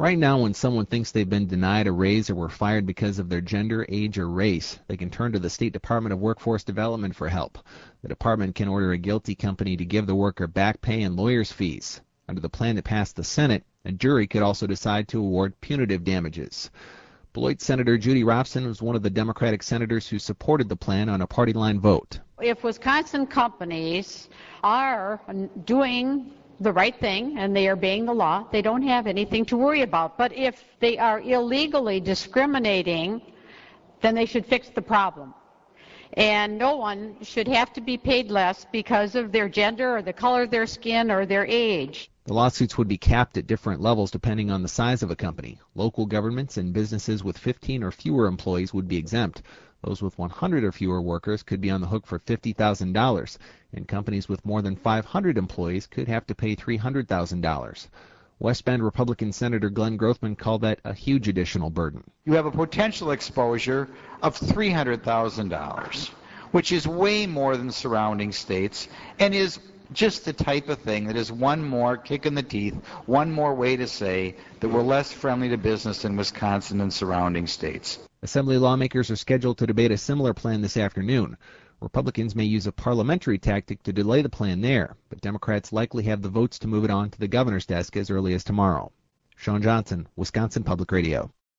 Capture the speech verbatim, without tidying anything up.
Right now, when someone thinks they've been denied a raise or were fired because of their gender, age, or race, they can turn to the State Department of Workforce Development for help. The department can order a guilty company to give the worker back pay and lawyers' fees. Under the plan that passed the Senate, a jury could also decide to award punitive damages. Beloit Senator Judy Robson was one of the Democratic senators who supported the plan on a party-line vote. If Wisconsin companies are doing the right thing and they are obeying the law, they don't have anything to worry about. But if they are illegally discriminating, then they should fix the problem. And no one should have to be paid less because of their gender or the color of their skin or their age. The lawsuits would be capped at different levels depending on the size of a company. Local governments and businesses with fifteen or fewer employees would be exempt. Those with one hundred or fewer workers could be on the hook for fifty thousand dollars, and companies with more than five hundred employees could have to pay three hundred thousand dollars. West Bend Republican Senator Glenn Grothman called that a huge additional burden. You have a potential exposure of three hundred thousand dollars, which is way more than surrounding states and is just the type of thing that is one more kick in the teeth, one more way to say that we're less friendly to business in Wisconsin and surrounding states. Assembly lawmakers are scheduled to debate a similar plan this afternoon. Republicans may use a parliamentary tactic to delay the plan there, but Democrats likely have the votes to move it on to the governor's desk as early as tomorrow. Sean Johnson, Wisconsin Public Radio.